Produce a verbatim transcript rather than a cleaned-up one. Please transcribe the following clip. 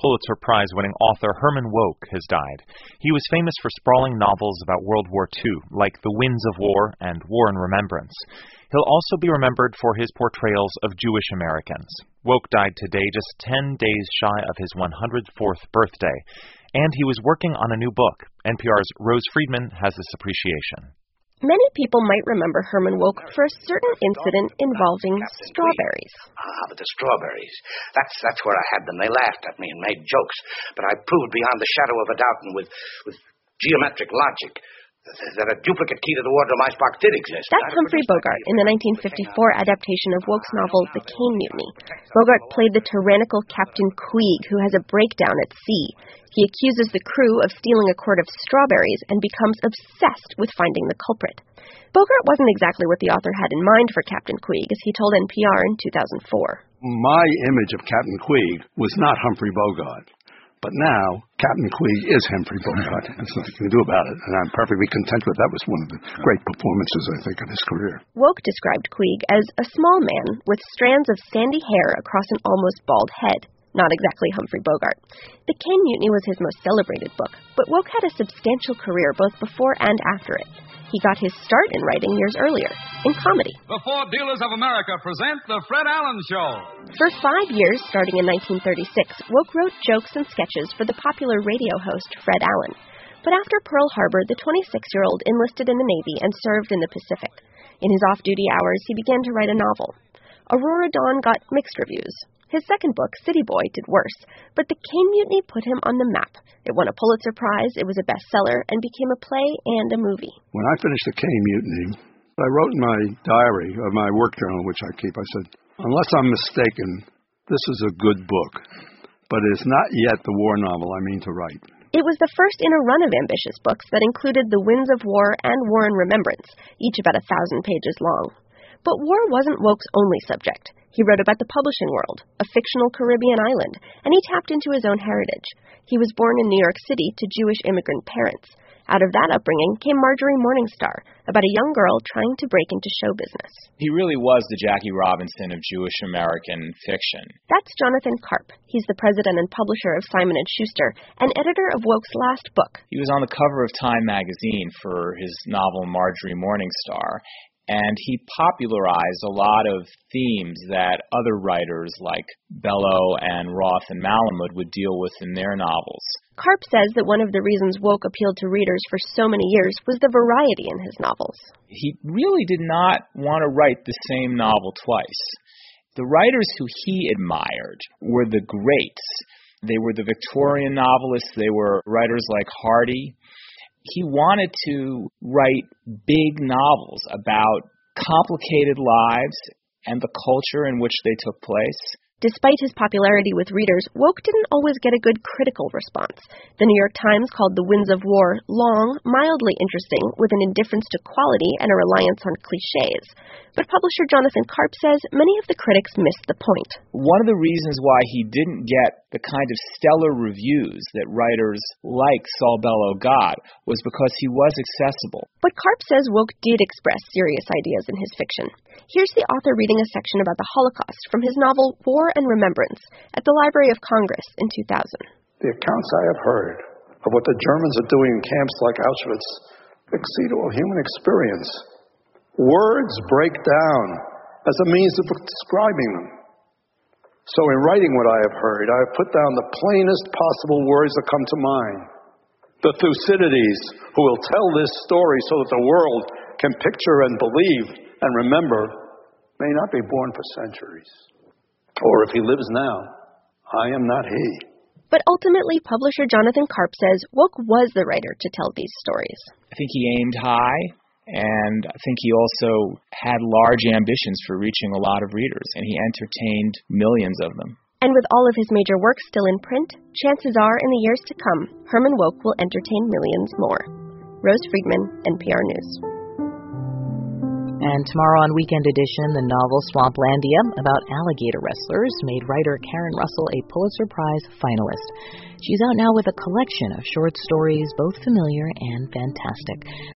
Pulitzer Prize-winning author Herman Wouk has died. He was famous for sprawling novels about World War Two, like The Winds of War and War and Remembrance. He'll also be remembered for his portrayals of Jewish Americans. Wouk died today, just ten days shy of his one hundred fourth birthday, and he was working on a new book. N P R's Rose Friedman has this appreciation. Many people might remember Herman Wouk for a certain incident involving strawberries. Ah, but the strawberries. That's that's where I had them. They laughed at me and made jokes. But I proved beyond the shadow of a doubt and with, with geometric logic that a duplicate key to the wardrobe icebox did exist. That's Humphrey Bogart in the nineteen fifty-four adaptation of Wouk's novel The Caine Mutiny. Bogart played the tyrannical Captain Queeg, who has a breakdown at sea. He accuses the crew of stealing a quart of strawberries and becomes obsessed with finding the culprit. Bogart wasn't exactly what the author had in mind for Captain Queeg, as he told N P R in two thousand four. My image of Captain Queeg was not Humphrey Bogart. But now, Captain Queeg is Humphrey Bogart. There's nothing you can do about it, and I'm perfectly content with that. That was one of the great performances, I think, of his career. Wouk described Queeg as a small man with strands of sandy hair across an almost bald head. Not exactly Humphrey Bogart. The Caine Mutiny was his most celebrated book, but Wouk had a substantial career both before and after it. He got his start in writing years earlier, in comedy. The Ford Dealers of America present The Fred Allen Show. For five years, starting in nineteen thirty-six, Wouk wrote jokes and sketches for the popular radio host Fred Allen. But after Pearl Harbor, the twenty-six-year-old enlisted in the Navy and served in the Pacific. In his off-duty hours, he began to write a novel. Aurora Dawn got mixed reviews. His second book, City Boy, did worse, but The Caine Mutiny put him on the map. It won a Pulitzer Prize, it was a bestseller, and became a play and a movie. When I finished The Caine Mutiny, I wrote in my diary, or my work journal, which I keep, I said, unless I'm mistaken, this is a good book, but it is not yet the war novel I mean to write. It was the first in a run of ambitious books that included The Winds of War and War and Remembrance, each about a thousand pages long. But war wasn't Wouk's only subject. He wrote about the publishing world, a fictional Caribbean island, and he tapped into his own heritage. He was born in New York City to Jewish immigrant parents. Out of that upbringing came Marjorie Morningstar, about a young girl trying to break into show business. He really was the Jackie Robinson of Jewish American fiction. That's Jonathan Karp. He's the president and publisher of Simon and Schuster, and editor of Wouk's last book. He was on the cover of Time magazine for his novel Marjorie Morningstar, and he popularized a lot of themes that other writers like Bellow and Roth and Malamud would deal with in their novels. Karp says that one of the reasons Wouk appealed to readers for so many years was the variety in his novels. He really did not want to write the same novel twice. The writers who he admired were the greats. They were the Victorian novelists. They were writers like Hardy. He wanted to write big novels about complicated lives and the culture in which they took place. Despite his popularity with readers, Wouk didn't always get a good critical response. The New York Times called The Winds of War long, mildly interesting, with an indifference to quality and a reliance on cliches. But publisher Jonathan Karp says many of the critics missed the point. One of the reasons why he didn't get the kind of stellar reviews that writers like Saul Bellow got was because he was accessible. But Karp says Wouk did express serious ideas in his fiction. Here's the author reading a section about the Holocaust from his novel War and Remembrance at the Library of Congress in two thousand. The accounts I have heard of what the Germans are doing in camps like Auschwitz exceed all human experience. Words break down as a means of describing them. So in writing what I have heard, I have put down the plainest possible words that come to mind. The Thucydides who will tell this story so that the world can picture and believe and remember may not be born for centuries. Or if he lives now, I am not he. But ultimately, publisher Jonathan Karp says Wouk was the writer to tell these stories. I think he aimed high, and I think he also had large ambitions for reaching a lot of readers, and he entertained millions of them. And with all of his major works still in print, chances are in the years to come, Herman Wouk will entertain millions more. Rose Friedman, N P R News. And tomorrow on Weekend Edition, the novel Swamplandia about alligator wrestlers made writer Karen Russell a Pulitzer Prize finalist. She's out now with a collection of short stories, both familiar and fantastic.